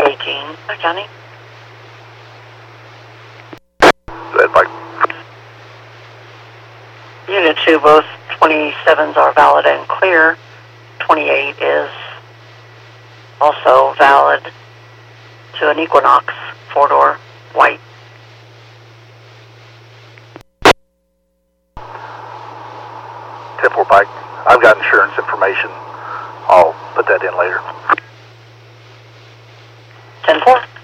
18. County. Red Pike. Unit 2, both 27s are valid and clear. 28 is also valid to an Equinox 4-door white. 10-4 Pike. I've got insurance information. I'll put that in later. 10-4.